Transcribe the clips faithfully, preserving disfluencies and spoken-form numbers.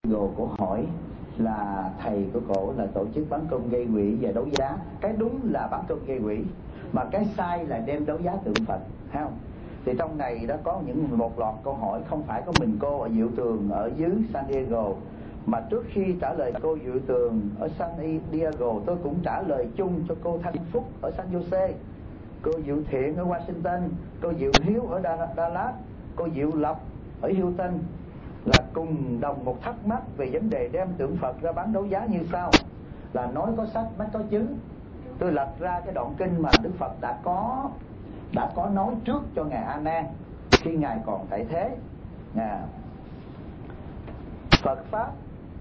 Gồ cổ hỏi là thầy của cổ là tổ chức bán công gây quỹ và đấu giá. Cái đúng là bán công gây quỹ, mà cái sai là đem đấu giá tượng Phật, thấy không? Thì trong này đã có những một loạt câu hỏi, không phải có mình cô ở Diệu Tường ở dưới San Diego, mà trước khi trả lời cô Diệu Tường ở San Diego, tôi cũng trả lời chung cho cô Thanh Phúc ở San Jose, cô Diệu Thiện ở Washington, cô Diệu Hiếu ở Dallas, cô Diệu Lộc ở Houston, là cùng đồng một thắc mắc về vấn đề đem tượng Phật ra bán đấu giá như sau. Là nói có sách mới có chứng. Tôi lật ra cái đoạn kinh mà Đức Phật đã có đã có nói trước cho ngài A Nan khi ngài còn tại thế. À, Phật pháp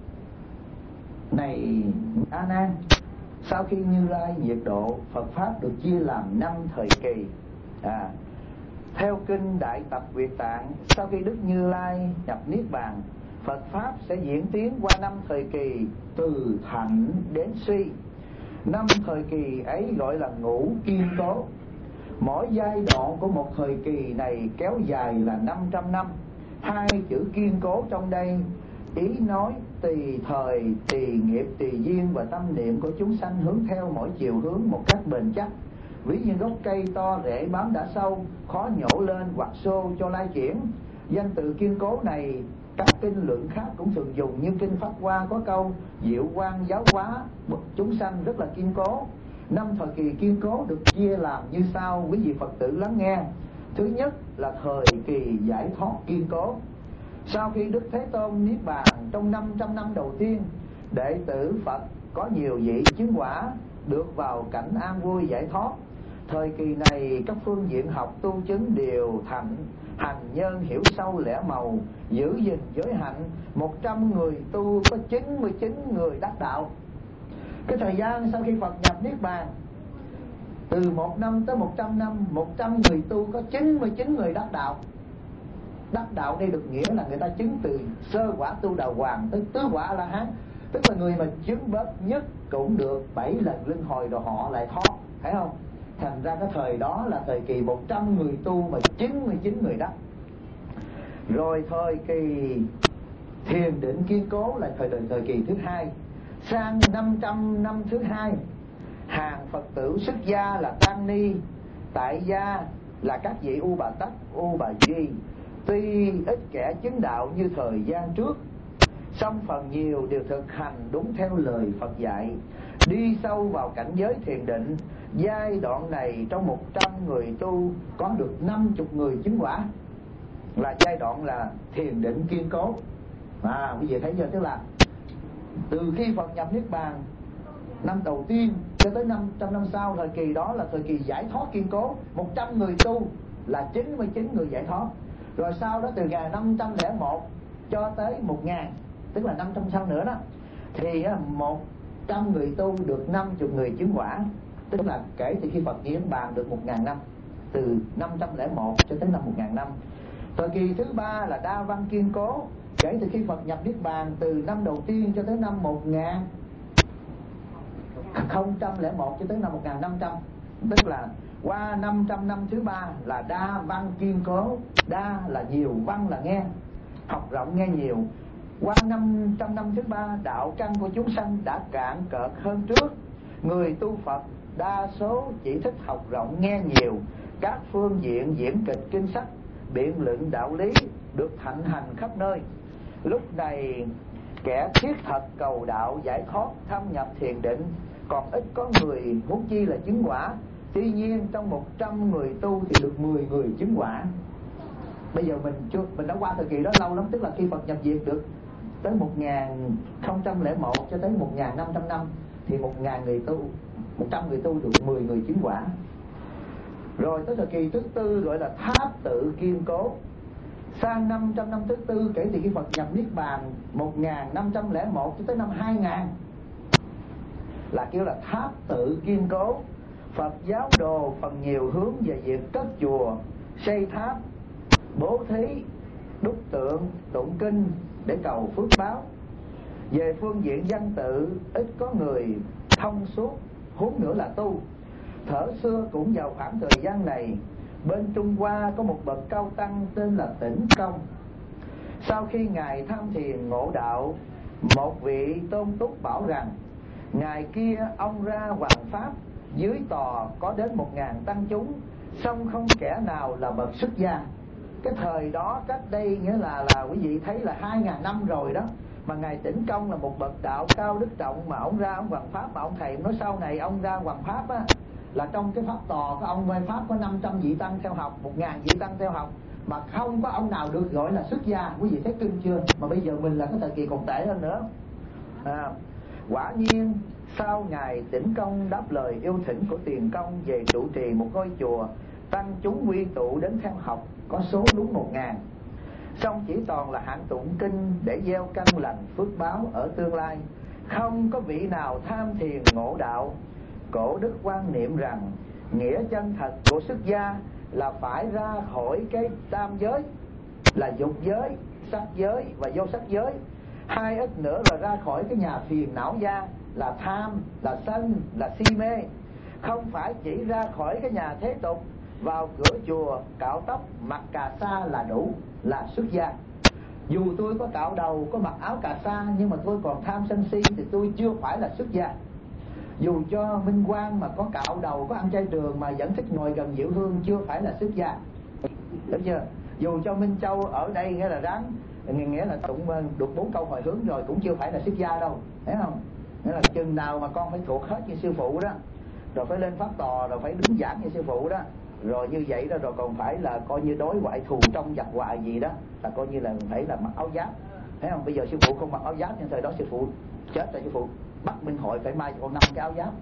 này A Nan, sau khi Như Lai nhiệt độ, Phật pháp được chia làm năm thời kỳ. À, theo kinh Đại Tập Việt Tạng, sau khi Đức Như Lai nhập niết bàn, Phật pháp sẽ diễn tiến qua năm thời kỳ từ thạnh đến suy. Năm thời kỳ ấy gọi là ngũ kiên cố. Mỗi giai đoạn của một thời kỳ này kéo dài là năm trăm năm. Hai chữ kiên cố trong đây ý nói tùy thời, tùy nghiệp, tùy duyên và tâm niệm của chúng sanh hướng theo mỗi chiều hướng một cách bền chắc. Ví như gốc cây to rễ bám đã sâu, khó nhổ lên hoặc xô cho lai chuyển. Danh từ kiên cố này các kinh luận khác cũng thường dùng, như kinh Pháp Hoa có câu diệu quang giáo hóa chúng sanh rất là kiên cố. Năm thời kỳ kiên cố được chia làm như sau, quý vị Phật tử lắng nghe. Thứ nhất là thời kỳ giải thoát kiên cố. Sau khi Đức Thế Tôn niết bàn, trong năm trăm năm đầu tiên, đệ tử Phật có nhiều vị chứng quả được vào cảnh an vui giải thoát. Thời kỳ này các phương diện học tu chứng đều thành, hành nhân hiểu sâu lẽ màu, giữ gìn giới hạnh. Một trăm người tu có chín mươi chín người đắc đạo. Cái thời gian sau khi Phật nhập niết bàn, từ một năm tới một trăm năm, một trăm người tu có chín mươi chín người đắc đạo. Đắc đạo đây được nghĩa là người ta chứng từ sơ quả tu đà hoàng tới tứ quả A La Hán, tức là người mà chứng bớt nhất cũng được bảy lần luân hồi rồi họ lại thoát, thấy không? Thành ra cái thời đó là thời kỳ một trăm người tu mà chín mươi chín người đắc. Rồi thời kỳ thiền định kiên cố là thời thời kỳ thứ hai. Sang năm trăm năm thứ hai, hàng Phật tử xuất gia là tăng ni, tại gia là các vị U Bà Tắc, U Bà Di, tuy ít kẻ chứng đạo như thời gian trước, song phần nhiều đều thực hành đúng theo lời Phật dạy, đi sâu vào cảnh giới thiền định. Giai đoạn này trong một trăm người tu có được năm mươi người chứng quả, là giai đoạn là thiền định kiên cố. À, quý vị thấy chưa? Tức là từ khi Phật nhập niết bàn năm đầu tiên cho tới năm trăm năm sau, thời kỳ đó là thời kỳ giải thoát kiên cố. Một trăm người tu là chín mươi chín người giải thoát. Rồi sau đó từ ngày năm trăm lẻ một cho tới một ngàn, tức là năm trăm sau nữa đó, thì một trăm người tu được năm mươi người chứng quả. Tức là kể từ khi Phật niết bàn được một ngàn năm, từ năm trăm lẻ một cho tới năm một ngàn năm. Thời kỳ thứ ba là đa văn kiên cố, kể từ khi Phật nhập niết bàn từ năm đầu tiên cho tới năm một nghìn không trăm lẻ một cho tới năm một nghìn năm trăm. Tức là qua năm trăm năm thứ ba là đa văn kiên cố. Đa là nhiều, văn là nghe, học rộng nghe nhiều. Qua năm trăm năm thứ ba, đạo căn của chúng sanh đã cạn cợt hơn trước. Người tu Phật đa số chỉ thích học rộng nghe nhiều. Các phương diện diễn kịch kinh sách, biện luận đạo lý được thịnh hành khắp nơi. Lúc này kẻ thiết thật cầu đạo giải thoát thâm nhập thiền định còn ít có người, huống chi là chứng quả. Tuy nhiên trong một trăm người tu thì được mười người chứng quả. Bây giờ mình chưa mình đã qua thời kỳ đó lâu lắm, tức là khi Phật nhập diệt được tới một nghìn không trăm lẻ một cho tới một nghìn năm trăm năm thì một nghìn người tu, một trăm người tu được mười người chứng quả. Rồi tới thời kỳ thứ tư gọi là tháp tự kiên cố. Sang năm trăm năm thứ tư kể từ khi Phật nhập niết bàn một nghìn năm trăm lẻ một cho tới năm hai nghìn là kêu là tháp tự kiên cố. Phật giáo đồ phần nhiều hướng về việc cất chùa, xây tháp, bố thí, đúc tượng, tụng kinh để cầu phước báo. Về phương diện văn tự ít có người thông suốt, huống nữa là tu. Thở xưa cũng vào khoảng thời gian này, bên Trung Hoa có một bậc cao tăng tên là Tĩnh Công. Sau khi Ngài tham thiền ngộ đạo, một vị tôn túc bảo rằng ngày kia ông ra hoằng pháp, dưới tòa có đến một ngàn tăng chúng, song không kẻ nào là bậc xuất gia. Cái thời đó cách đây nghĩa là là quý vị thấy là hai ngàn năm rồi đó, mà Ngài Tĩnh Công là một bậc đạo cao đức trọng, mà ông ra ông hoằng pháp, mà ông thầy nói sau này ông ra hoằng pháp á, là trong cái pháp tòa của ông vai pháp có năm trăm vị tăng theo học, một ngàn vị tăng theo học, mà không có ông nào được gọi là xuất gia. Quý vị thấy kinh chưa? Mà bây giờ mình là cái thời kỳ còn tệ hơn nữa. À, quả nhiên sau Ngài Tĩnh Công đáp lời yêu thỉnh của Tiền Công về trụ trì một ngôi chùa, tăng chúng quy tụ đến theo học có số đúng một ngàn, song chỉ toàn là hạng tụng kinh để gieo căn lành phước báo ở tương lai, không có vị nào tham thiền ngộ đạo. Cổ đức quan niệm rằng nghĩa chân thật của xuất gia là phải ra khỏi cái tam giới là dục giới, sắc giới và vô sắc giới, hai ít nữa là ra khỏi cái nhà phiền não gia là tham, là sân, là si mê. Không phải chỉ ra khỏi cái nhà thế tục, vào cửa chùa cạo tóc mặc cà sa là đủ là xuất gia. Dù tôi có cạo đầu, có mặc áo cà sa, nhưng mà tôi còn tham sân si thì tôi chưa phải là xuất gia. Dù cho Minh Quang mà có cạo đầu, có ăn chay trường mà vẫn thích ngồi gần Diệu Hương, chưa phải là xuất gia. Đúng chưa? Dù cho Minh Châu ở đây nghĩa là ráng, nghĩa là tụng được bốn câu hồi hướng rồi, cũng chưa phải là xuất gia đâu, thấy không? Nghĩa là chừng nào mà con phải thuộc hết như sư phụ đó, rồi phải lên pháp tòa, rồi phải đứng giảng như sư phụ đó, rồi như vậy đó, rồi còn phải là coi như đối ngoại thù trong giặc hoài gì đó, là coi như là phải là mặc áo giáp, thấy không? Bây giờ sư phụ không mặc áo giáp, nhưng thời đó sư phụ chết rồi, sư phụ bắt Minh Hội phải may cho con năm cái áo giáp.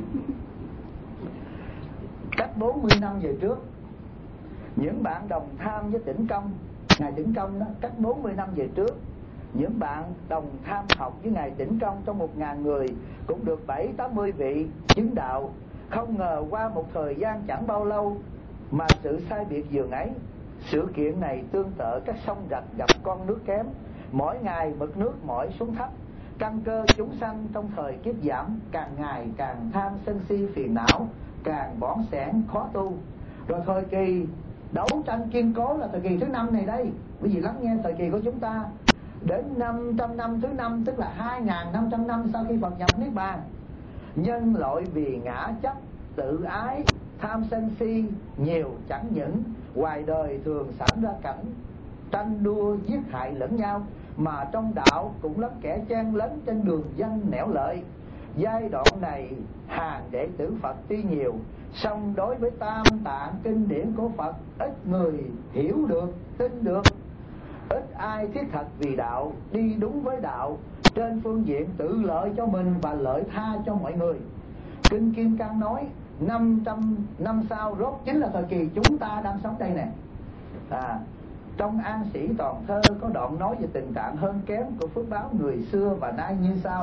Cách bốn mươi năm về trước, những bạn đồng tham với Tĩnh Công, Ngài Tĩnh Công đó, cách bốn mươi năm về trước, những bạn đồng tham học với Ngài Tĩnh Công trong một ngàn người cũng được bảy tám mươi vị chứng đạo. Không ngờ qua một thời gian chẳng bao lâu mà sự sai biệt dường ấy. Sự kiện này tương tự các sông rạch gặp con nước kém, mỗi ngày mực nước mỏi xuống thấp. Căn cơ chúng sanh trong thời kiếp giảm, càng ngày càng tham sân si phiền não, càng bỏng sẻn khó tu. Rồi thời kỳ đấu tranh kiên cố là thời kỳ thứ năm này đây. Quý vị lắng nghe thời kỳ của chúng ta, đến năm trăm năm thứ năm, tức là hai nghìn năm trăm năm sau khi Phật nhập Niết Bàn, nhân loại vì ngã chấp, tự ái, tham sân si nhiều, chẳng những ngoài đời thường xảy ra cảnh tranh đua giết hại lẫn nhau, mà trong đạo cũng lắm kẻ chen lấn trên đường danh nẻo lợi. Giai đoạn này hàng đệ tử Phật tuy nhiều, song đối với tam tạng kinh điển của Phật ít người hiểu được, tin được. Ít ai thiết thật vì đạo, đi đúng với đạo trên phương diện tự lợi cho mình và lợi tha cho mọi người. Kinh Kim Cang nói năm trăm năm sau rốt chính là thời kỳ chúng ta đang sống đây nè. À, trong An Sĩ Toàn Thơ có đoạn nói về tình trạng hơn kém của phước báo người xưa và nay như sau: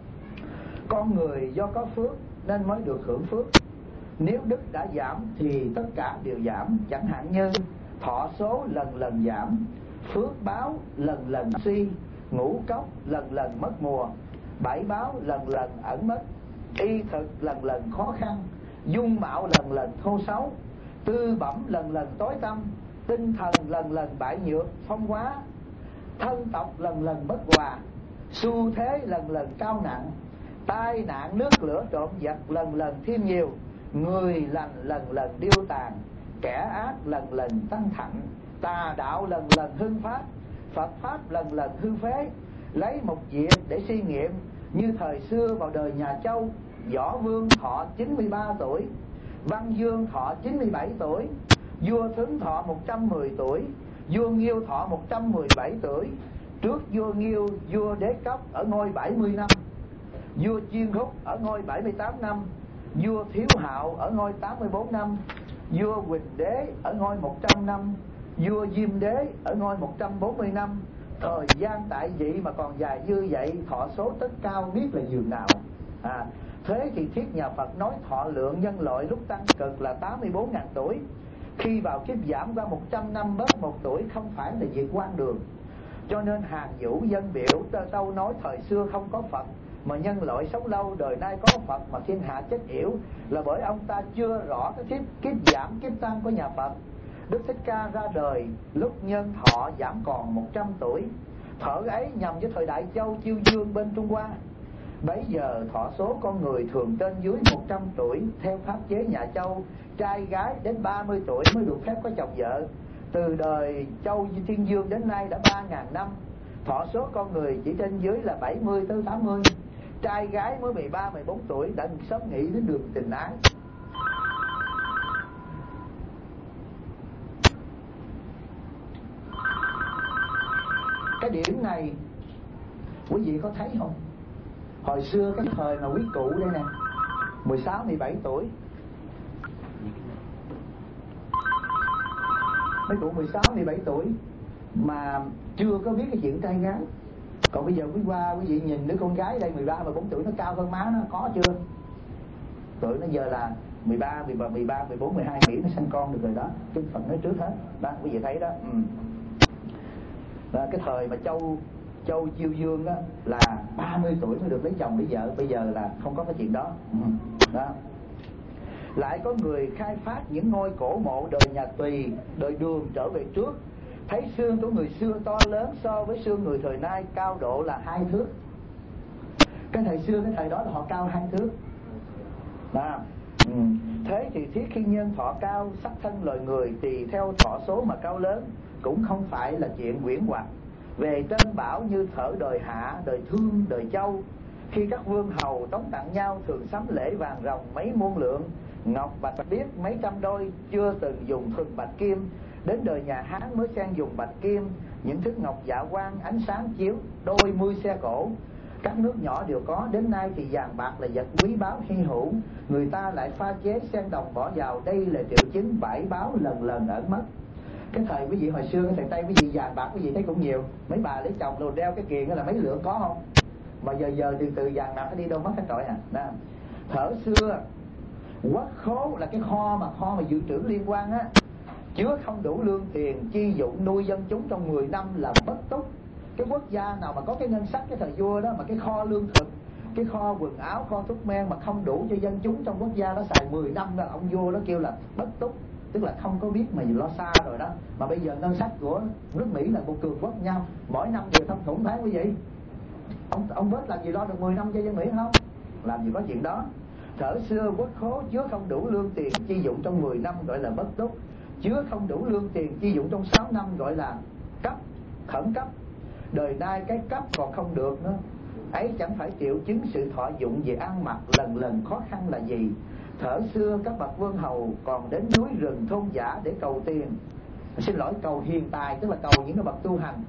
con người do có phước nên mới được hưởng phước. Nếu đức đã giảm thì tất cả đều giảm. Chẳng hạn như thọ số lần lần giảm, phước báo lần lần suy, ngũ cốc lần lần mất mùa, bảy báo lần lần ẩn mất, y thực lần lần khó khăn, dung mạo lần lần thô xấu, tư bẩm lần lần tối tăm, tinh thần lần lần bại nhược phong hóa, thân tộc lần lần bất hòa, xu thế lần lần cao nặng, tai nạn nước lửa trộm giặc lần lần thêm nhiều, người lành lần lần điêu tàn, kẻ ác lần lần tăng thẳng, tà đạo lần lần hưng phát, Phật pháp lần lần hư phế. Lấy một việc để suy nghiệm, như thời xưa vào đời nhà Châu, Võ Vương thọ chín mươi ba tuổi, Văn Dương thọ chín mươi bảy tuổi, vua Thứng thọ một trăm mười tuổi, vua Nghiêu thọ một trăm mười bảy tuổi. Trước vua Nghiêu, vua Đế Cốc ở ngôi bảy mươi năm, vua Chiên Húc ở ngôi bảy mươi tám năm, vua Thiếu Hạo ở ngôi tám mươi bốn năm, vua Huỳnh Đế ở ngôi một trăm năm, vua Diêm Đế ở ngôi một trăm bốn mươi năm. Thời gian tại vị mà còn dài như vậy, thọ số tất cao biết là dường nào. À, thế thì Thiết Nhà Phật nói thọ lượng nhân loại lúc tăng cực là tám mươi bốn nghìn tuổi. Khi vào kiếp giảm qua một trăm năm bớt một tuổi không phải là việc quan đường. Cho nên Hàn Vũ dân biểu tâu nói thời xưa không có Phật mà nhân loại sống lâu, đời nay có Phật mà thiên hạ chết yểu, là bởi ông ta chưa rõ cái kiếp, kiếp giảm kiếp tăng của nhà Phật. Đức Thích Ca ra đời lúc nhân thọ giảm còn một trăm tuổi. Thở ấy nhằm với thời đại Châu Chiêu Dương bên Trung Hoa. Bấy giờ thọ số con người thường trên dưới một trăm tuổi. Theo pháp chế nhà Châu, trai gái đến ba mươi tuổi mới được phép có chồng vợ. Từ đời Châu Thiên Dương đến nay đã ba ngàn năm. Thọ số con người chỉ trên dưới là bảy mươi tới tám mươi. Trai gái mới mười ba, mười bốn tuổi đã sớm nghĩ đến đường tình ái. Cái điểm này quý vị có thấy không? Hồi xưa cái thời mà quý cụ đây nè, mười sáu, mười bảy tuổi, mấy cụ mười sáu, mười bảy tuổi mà chưa có biết cái chuyện trai gái. Còn bây giờ quý qua quý vị nhìn đứa con gái đây mười ba, mười bốn tuổi nó cao hơn má nó, có chưa? Tuổi nó giờ là mười ba, mười ba, mười ba, mười bốn, mười hai Mỹ nó sanh con được rồi đó. Cái phần nói trước hết đó, quý vị thấy đó. Ừ. Đó, cái thời mà Châu Châu Chiêu Dương á, là ba mươi tuổi mới được lấy chồng lấy vợ. Bây giờ là không có cái chuyện đó. Ừ. Đó. Lại có người khai phát những ngôi cổ mộ đời nhà Tùy, đời Đường trở về trước, thấy xương của người xưa to lớn so với xương người thời nay, cao độ là hai thước. Cái thời xưa cái thời đó là họ cao hai thước. Đó. Ừ. Thế thì thiết khi nhân thọ cao, sắc thân loài người tùy theo thọ số mà cao lớn, cũng không phải là chuyện huyễn hoặc. Về Tân Bảo như thở đời Hạ, đời Thương, đời Châu, khi các vương hầu tống tặng nhau thường sắm lễ vàng ròng mấy muôn lượng, ngọc bạch biếc mấy trăm đôi, chưa từng dùng thuần bạch kim. Đến đời nhà Hán mới sang dùng bạch kim, những thức ngọc dạ quang ánh sáng chiếu, đôi mươi xe cổ. Các nước nhỏ đều có, đến nay thì vàng bạc là vật quý báu hy hữu, người ta lại pha chế sen đồng bỏ vào. Đây là triệu chứng bãi báo lần lần ẩn mất. Cái thời quý vị hồi xưa, cái thời Tây quý vị vàng bạc quý vị thấy cũng nhiều. Mấy bà lấy chồng rồi đeo cái kiềng đó là mấy lượng có không? Mà giờ giờ từ từ vàng bạc nó đi đâu mất hết rồi à. Đó. Thở xưa quốc khố là cái kho mà kho mà dự trữ liên quan á, chứa không đủ lương tiền chi dụng nuôi dân chúng trong mười năm là bất túc. Cái quốc gia nào mà có cái ngân sách cái thời vua đó mà cái kho lương thực, cái kho quần áo, kho thuốc men mà không đủ cho dân chúng trong quốc gia đó xài mười năm đó, ông vua đó kêu là bất túc, tức là không có biết mà lo xa rồi đó. Mà bây giờ ngân sách của nước Mỹ là một cường quốc nhau, mỗi năm đều thâm thủng tháng quý vị. Ông ông bớt làm gì lo được mười năm cho dân Mỹ không? Làm gì có chuyện đó. Thở xưa quốc khố chứa không đủ lương tiền chi dụng trong mười năm gọi là bất túc, chứa không đủ lương tiền chi dụng trong sáu năm gọi là cấp, khẩn cấp. Đời nay cái cấp còn không được nữa, ấy chẳng phải triệu chứng sự thọ dụng về ăn mặc lần lần khó khăn là gì. Thở xưa các bậc vương hầu còn đến núi rừng thôn dã để cầu tiền, xin lỗi cầu hiền tài, tức là cầu những cái bậc tu hành,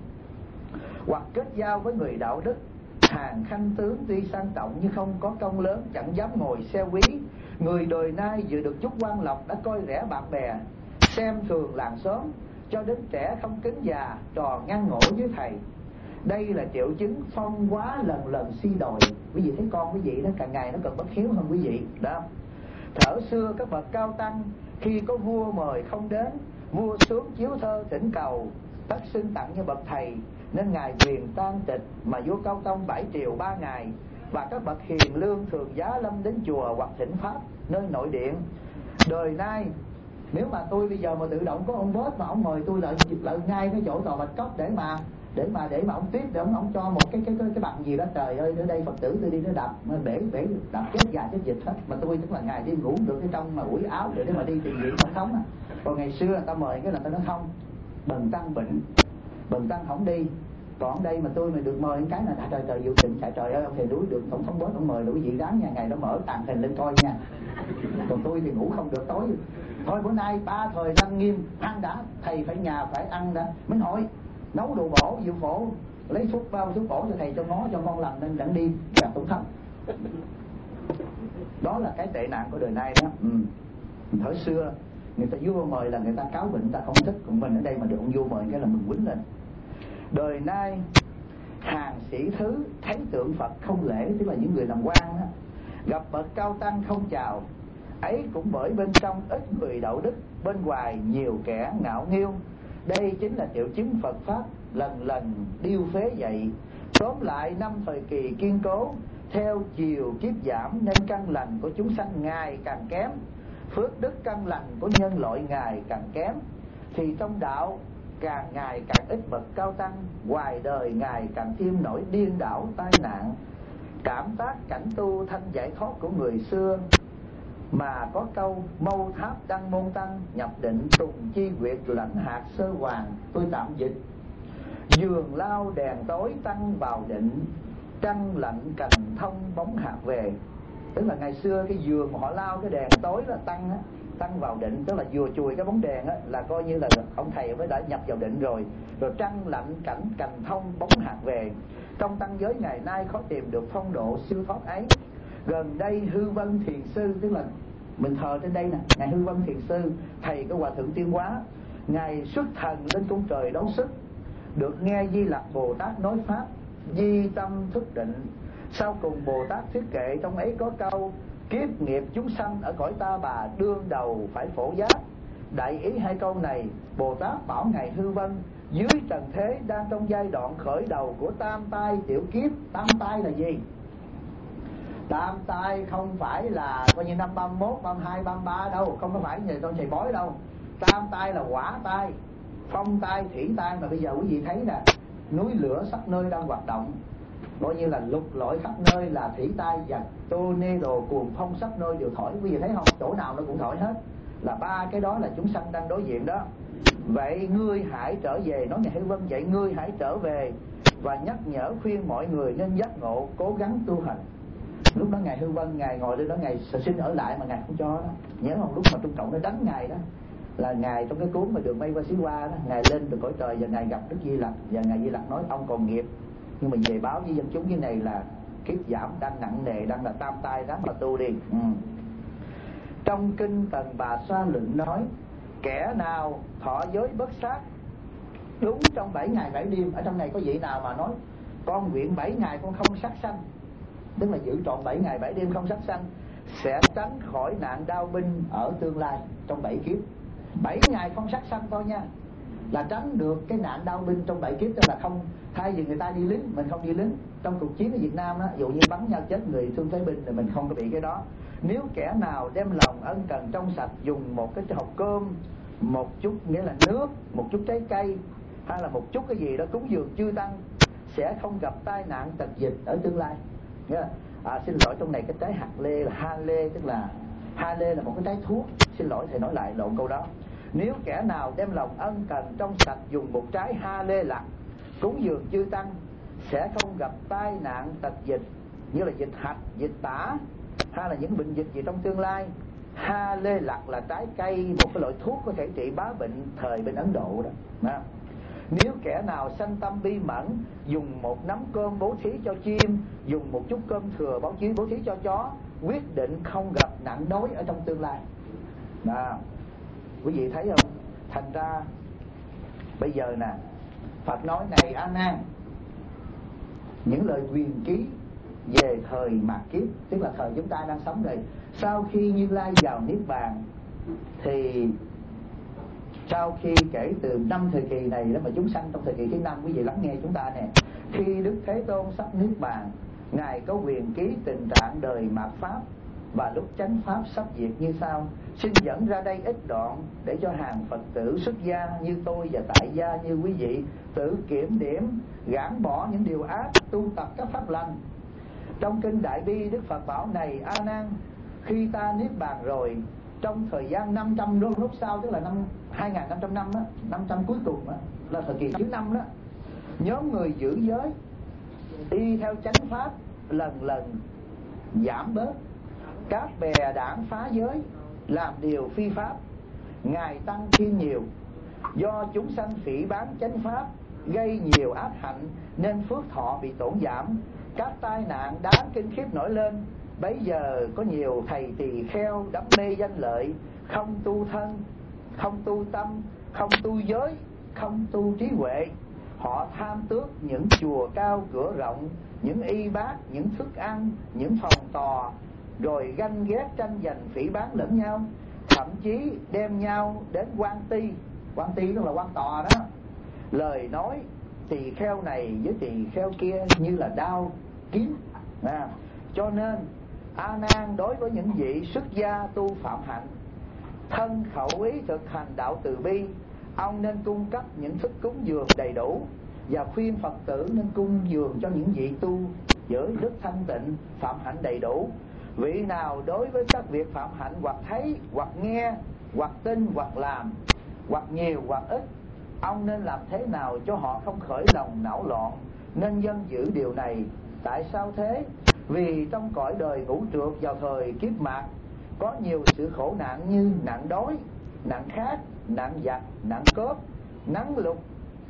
hoặc kết giao với người đạo đức. Hàng khanh tướng tuy sang trọng nhưng không có công lớn, chẳng dám ngồi xe quý. Người đời nay vừa được chút quan lộc đã coi rẻ bạn bè, xem thường làng xóm, cho đến trẻ không kính già trò ngăn ngổ với thầy. Đây là triệu chứng phong hóa lần lần suy đồi. Quý vị thấy con quý vị đó càng ngày nó cần bất hiếu hơn quý vị đó. Thở xưa các bậc cao tăng khi có vua mời không đến, vua xuống chiếu thơ thỉnh cầu, tất xưng tặng như bậc thầy, nên ngài quyền tan tịch mà vua Cao Tông bảy triều ba ngày. Và các bậc hiền lương thường giá lâm đến chùa hoặc thỉnh pháp nơi nội điện. Đời nay nếu mà tôi bây giờ mà tự động có ông boss mà ông mời tôi lại lại ngay cái chỗ tòa Bạch Cốc để mà để mà để mà ông tiếp, để ông, ông cho một cái cái cái, cái bằng gì đó, trời ơi ở đây Phật tử tôi đi nó đập bể bể đập chết gà chết vịt hết. Mà tôi tức là ngày đêm ngủ được cái trong mà ủi áo để mà đi trình diễn không sống à. Còn ngày xưa người ta mời cái là ta nói không, bần tăng bệnh, bần tăng không đi. Còn đây mà tôi mà được mời cái là trời trời dự định, trời trời ơi ông thầy núi được tổng thống boss ông mời đủ vị đáng nha, ngày đó mở tàn hình lên coi nha. Còn tôi thì ngủ không được tối. Thôi bữa nay ba thời lăng nghiêm, ăn đã, thầy phải nhà phải ăn đã. Minh Hội nấu đồ bổ dự phổ, lấy thuốc bao thuốc bổ cho thầy cho ngó cho ngon lành nên dẫn đi gặp tổng thống. Đó là cái tệ nạn của đời nay đó. Ừ. Thời xưa người ta vua mời là người ta cáo bệnh, người ta không thích. Còn mình ở đây mà được ông vua mời cái là mình quýnh lên. Đời nay hàng sĩ thứ thấy tượng Phật không lễ, tức là những người làm quan đó, gặp bậc cao tăng không chào. Ấy cũng bởi bên trong ít người đạo đức, bên ngoài nhiều kẻ ngạo nghêu. Đây chính là triệu chứng Phật pháp lần lần điêu phế dậy. Tóm lại năm thời kỳ kiên cố, theo chiều kiếp giảm nên căn lành của chúng sanh ngày càng kém, phước đức căn lành của nhân loại ngày càng kém. thì trong đạo càng ngày càng ít bậc cao tăng, hoài đời ngày càng thêm nỗi điên đảo tai nạn. Cảm tác cảnh tu thanh giải thoát của người xưa, mà có câu mâu tháp đăng môn tăng, nhập định tùng chi quyệt lãnh hạt sơ hoàng. Tôi tạm dịch: giường lao đèn tối tăng vào định, trăng lạnh cành thông bóng hạt về. Tức là ngày xưa cái giường mà họ lao cái đèn tối là tăng á, tăng vào định, tức là vừa chùi cái bóng đèn á là coi như là ông thầy mới đã nhập vào định rồi. Rồi trăng lạnh cảnh cành thông bóng hạt về. Trong tăng giới ngày nay khó tìm được phong độ siêu thoát ấy. Gần đây Hư Vân Thiền Sư, tức là mình thờ trên đây nè, ngài Hư Vân Thiền Sư, thầy của Hòa Thượng Tiên Hóa, ngài xuất thần lên cung trời đấu sức, được nghe Di Lặc Bồ Tát nói pháp, di tâm thức định. Sau cùng Bồ Tát thuyết kệ trong ấy có câu: kiếp nghiệp chúng sanh ở cõi ta bà, đương đầu phải phổ giác. Đại ý hai câu này, Bồ Tát bảo ngài Hư Vân dưới trần thế đang trong giai đoạn khởi đầu của tam tai tiểu kiếp. Tam tai là gì? Tam tai không phải là coi như năm ba mươi mốt, ba mươi hai, ba mươi ba đâu, không có phải như trong thầy bói đâu. Tam tai là hỏa tai, phong tai, thủy tai. Mà bây giờ quý vị thấy nè, núi lửa khắp nơi đang hoạt động, coi như là lục lọi khắp nơi là thủy tai và tornado, cuồng phong khắp nơi đều thổi. Quý vị thấy không? Chỗ nào nó cũng thổi hết. Là ba cái đó là chúng sanh đang đối diện đó. Vậy ngươi hãy trở về, nói ngài Hư Vân vậy, ngươi hãy trở về và nhắc nhở khuyên mọi người nên giác ngộ, cố gắng tu hành. Lúc đó ngài Hư Vân, ngài ngồi đây đó, ngài xin ở lại mà ngài không cho đó. Nhớ không? Lúc mà Trung Cộng nó đánh ngài đó, là ngài trong cái cuốn mà Đường Mây Qua Xí Qua đó, ngài lên được cõi trời và ngài gặp Đức Di Lặc, và ngài Di Lặc nói ông còn nghiệp, nhưng mà về báo với dân chúng như này là kiếp giảm đang nặng nề, đang là tam tai, ráng mà tu đi. Ừ. Trong kinh Tần Bà Sa Luận nói: kẻ nào thọ giới bất sát đúng trong bảy ngày bảy đêm. Ở trong này có vị nào mà nói con nguyện bảy ngày con không sát sanh, tức là giữ trọn bảy ngày bảy đêm không sát sanh, sẽ tránh khỏi nạn đau binh ở tương lai trong bảy kiếp. Bảy ngày không sát sanh thôi nha, là tránh được cái nạn đau binh trong bảy kiếp. Tức là không, thay vì người ta đi lính, mình không đi lính. Trong cuộc chiến ở Việt Nam đó, ví dụ như bắn nhau chết người thương phế binh thì mình không có bị cái đó. Nếu kẻ nào đem lòng ân cần trong sạch, dùng một cái hộp cơm, một chút nghĩa là nước, một chút trái cây, hay là một chút cái gì đó cúng dường chư tăng, sẽ không gặp tai nạn tật dịch ở tương lai. Nghe à, xin lỗi, trong này cái trái hạt lê là ha lê, tức là ha lê là một cái trái thuốc. Xin lỗi thầy nói lại lộn câu đó. Nếu kẻ nào đem lòng ân cần trong sạch, dùng một trái ha lê lặt cúng dường chư tăng, sẽ không gặp tai nạn tật dịch như là dịch hạch, dịch tả, hay là những bệnh dịch gì trong tương lai. Ha lê lặt là trái cây, một cái loại thuốc có thể trị bá bệnh thời bên Ấn Độ đó. Đó. Nếu kẻ nào sanh tâm bi mẫn, dùng một nắm cơm bố thí cho chim, dùng một chút cơm thừa báo chí bố thí cho chó, quyết định không gặp nạn đói ở trong tương lai. Đó. Quý vị thấy không? Thành ra bây giờ nè, Phật nói này A Nan, những lời quyền ký về thời mạt kiếp, tức là thời chúng ta đang sống đây. Sau khi Như Lai vào Niết Bàn, thì sau khi kể từ năm thời kỳ này đó mà chúng sanh trong thời kỳ thứ năm, quý vị lắng nghe chúng ta nè. Khi Đức Thế Tôn sắp Niết Bàn, ngài có quyền ký tình trạng đời mạt pháp và lúc chánh pháp sắp diệt như sau. Xin dẫn ra đây ít đoạn để cho hàng Phật tử xuất gia như tôi và tại gia như quý vị tự kiểm điểm, gạt bỏ những điều ác, tu tập các pháp lành. Trong kinh Đại Bi, Đức Phật bảo này A Nan, khi ta Niết Bàn rồi, trong thời gian năm trăm lúc, lúc sau, tức là năm hai nghìn năm trăm năm đó, năm trăm cuối cùng đó, là thời kỳ thứ năm đó, nhóm người giữ giới đi theo chánh pháp lần lần giảm bớt, các bè đảng phá giới làm điều phi pháp ngày tăng thêm nhiều. Do chúng sanh phỉ báng chánh pháp, gây nhiều ác hạnh, nên phước thọ bị tổn giảm, các tai nạn đáng kinh khiếp nổi lên. Bấy giờ có nhiều thầy tỳ kheo đắm mê danh lợi, không tu thân, không tu tâm, không tu giới, không tu trí huệ. Họ tham tước những chùa cao cửa rộng, những y bát, những thức ăn, những phòng tòa, rồi ganh ghét tranh giành phỉ báng lẫn nhau, thậm chí đem nhau đến quan ty. Quan ty tức là quan tòa đó. Lời nói tỳ kheo này với tỳ kheo kia như là đao kiếm à. Cho nên A Nan, đối với những vị xuất gia tu phạm hạnh, thân khẩu ý thực hành đạo từ bi, ông nên cung cấp những thức cúng dường đầy đủ, và khuyên Phật tử nên cúng dường cho những vị tu giữ đức thanh tịnh, phạm hạnh đầy đủ. Vị nào đối với các việc phạm hạnh hoặc thấy, hoặc nghe, hoặc tin, hoặc làm, hoặc nhiều hoặc ít, ông nên làm thế nào cho họ không khởi lòng não loạn, nên dân giữ điều này. Tại sao thế? Vì trong cõi đời ngũ trượt vào thời kiếp mạt, có nhiều sự khổ nạn như nạn đói, nạn khát, nạn giặc, nạn cướp, nắng lụt,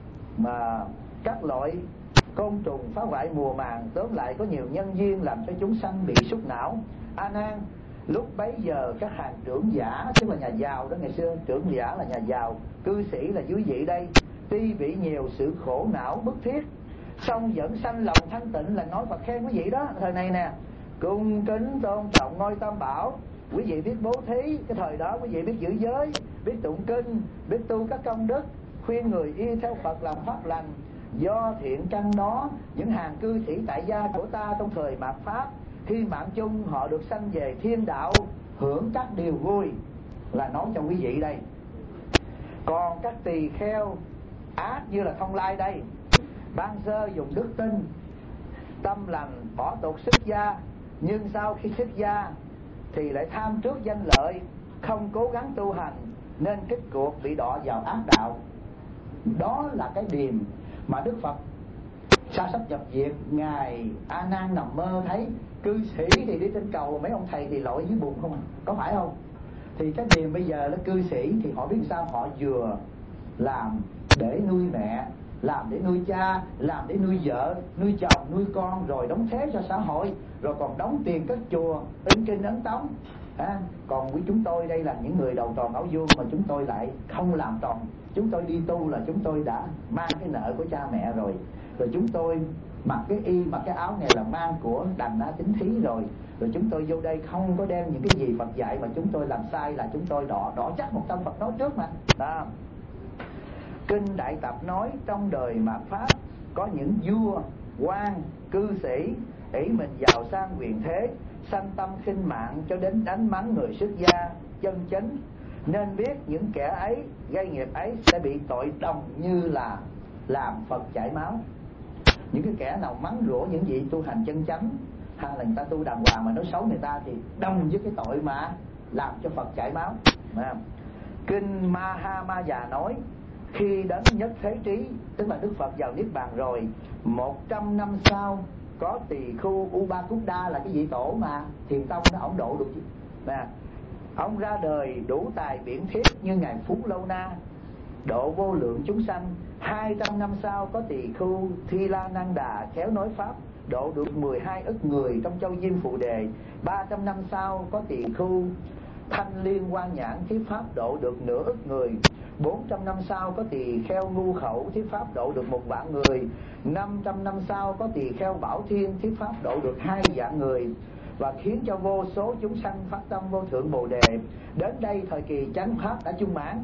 mà các loại côn trùng phá hoại mùa màng. Tóm lại có nhiều nhân duyên làm cho chúng sanh bị súc não. A Nan, lúc bấy giờ các hàng trưởng giả, tức là nhà giàu đó, ngày xưa trưởng giả là nhà giàu, cư sĩ là dưới vị đây, tuy bị nhiều sự khổ não bức thiết, song vẫn sanh lòng thanh tịnh, là nói Phật khen quý vị đó. Thời này nè, cung kính tôn trọng ngôi Tam Bảo, quý vị biết bố thí, cái thời đó quý vị biết giữ giới, biết tụng kinh, biết tu các công đức, khuyên người y theo Phật làm pháp lành. Do thiện căn đó, những hàng cư sĩ tại gia của ta trong thời mạt Pháp, khi mạng chung họ được sanh về thiên đạo, hưởng các điều vui, là nói cho quý vị đây. Còn các tỳ kheo ác như là Thông Lai đây, ban sơ dùng đức tin, tâm lành, bỏ tục xuất gia, nhưng sau khi xuất gia thì lại tham trước danh lợi, không cố gắng tu hành, nên kết cuộc bị đọa vào ác đạo. Đó là cái điềm mà Đức Phật sa sắp nhập diệt, ngài A Nan nằm mơ thấy cư sĩ thì đi trên cầu, mấy ông thầy thì lội dưới bùn không à, có phải không? Thì cái điềm bây giờ là cư sĩ thì họ biết sao, họ vừa làm để nuôi mẹ, làm để nuôi cha, làm để nuôi vợ, nuôi chồng, nuôi con, rồi đóng thế cho xã hội, rồi còn đóng tiền các chùa, in kinh ấn tống. À, còn với chúng tôi đây là những người đầu tròn áo vuông, mà chúng tôi lại không làm tròn. Chúng tôi đi tu là chúng tôi đã mang cái nợ của cha mẹ rồi, rồi chúng tôi mặc cái y, mặc cái áo này là mang của đàn na chính thí rồi, rồi chúng tôi vô đây không có đem những cái gì Phật dạy, mà chúng tôi làm sai là chúng tôi đỏ đỏ chắc một tâm Phật nói trước mà. À, Kinh Đại Tập nói trong đời mạt Pháp có những vua, quan, cư sĩ ỷ mình giàu sang quyền thế, sanh tâm khinh mạng cho đến đánh mắng người xuất gia chân chánh, nên biết những kẻ ấy gây nghiệp ấy sẽ bị tội đồng như là làm Phật chảy máu. Những cái kẻ nào mắng rủa những vị tu hành chân chánh hay là người ta tu đàng hoàng mà nói xấu người ta thì đồng với cái tội mà làm cho Phật chảy máu. À, Kinh Mahamaya nói khi đến nhất thế trí, tức là Đức Phật vào Niết Bàn rồi, một trăm năm sau có tỳ khu Ubakuda, là cái vị tổ mà Thiền Tông nó ổng độ được chứ. Nè, ông ra đời đủ tài biển thiết như ngài Phú Lâu Na, độ vô lượng chúng sanh. Hai trăm năm sau có tỳ khu Thi La Năng Đà khéo nói pháp, độ được mười hai ức người trong châu Diêm Phù Đề. Ba trăm năm sau có tỳ khu Thanh Liên Quan Nhãn thuyết pháp, độ được nửa ức người. Bốn trăm năm sau có tỳ kheo Ngu Khẩu thuyết pháp, độ được một vạn người. Năm trăm năm sau có tỳ kheo Bảo Thiên thuyết pháp, độ được hai vạn người, và khiến cho vô số chúng sanh phát tâm vô thượng Bồ Đề. Đến đây thời kỳ chánh pháp đã chung mãn.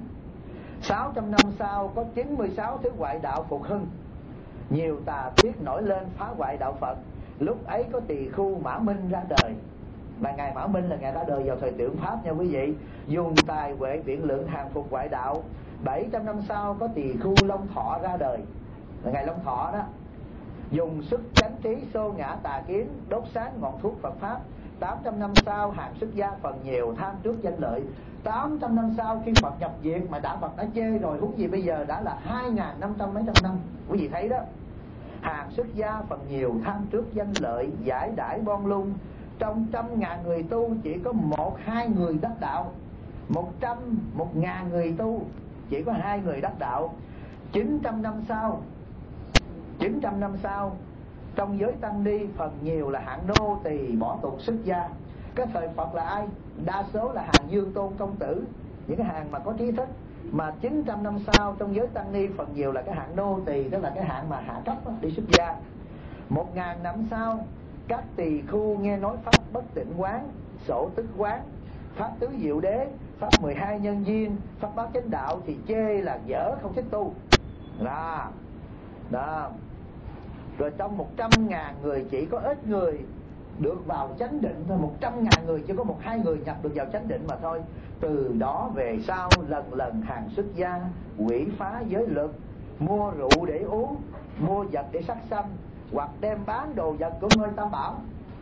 Sáu trăm năm sau có chín mươi sáu thứ ngoại đạo phục hưng, nhiều tà thuyết nổi lên phá hoại đạo Phật. Lúc ấy có tỳ khu Mã Minh ra đời, là ngài Mã Minh là ngài ra đời vào thời tượng pháp nha quý vị, dùng tài huệ biện lượng hàng phục ngoại đạo. Bảy trăm năm sau có tỳ khu Long Thọ ra đời, là ngài Long Thọ đó, dùng sức chánh trí xô ngã tà kiến, đốt sáng ngọn thuốc Phật pháp. Tám trăm năm sau hàng xuất gia phần nhiều tham trước danh lợi. Tám trăm năm sau khi Phật nhập diệt mà đạo Phật đã chê rồi, huống gì bây giờ đã là hai nghìn năm trăm mấy trăm năm. Quý vị thấy đó, hàng xuất gia phần nhiều tham trước danh lợi, giải đãi bon lung. Trong trăm ngàn người tu chỉ có một hai người đắc đạo, một trăm một ngàn người tu chỉ có hai người đắc đạo. Chín trăm năm sau, chín trăm năm sau trong giới tăng ni phần nhiều là hạng nô tỳ bỏ tục xuất gia. Cái thời Phật là ai? Đa số là hàng Dương Tôn công tử, những cái hàng mà có trí thức. Mà chín trăm năm sau trong giới tăng ni phần nhiều là cái hạng nô tỳ, tức là cái hạng mà hạ cấp đó, đi xuất gia. Một ngàn năm sau các tỳ khu nghe nói pháp bất tịnh quán, sổ tức quán, pháp tứ diệu đế, pháp mười hai nhân duyên, pháp bát chánh đạo thì chê là dở, không thích tu. Đó, đó. Rồi trong một trăm ngàn người chỉ có ít người được vào chánh định thôi, một trăm ngàn người chỉ có một hai người nhập được vào chánh định mà thôi. Từ đó về sau lần lần hàng xuất gia, quỷ phá giới luật, mua rượu để uống, mua vật để sát sanh, hoặc đem bán đồ vật của người Tam Bảo.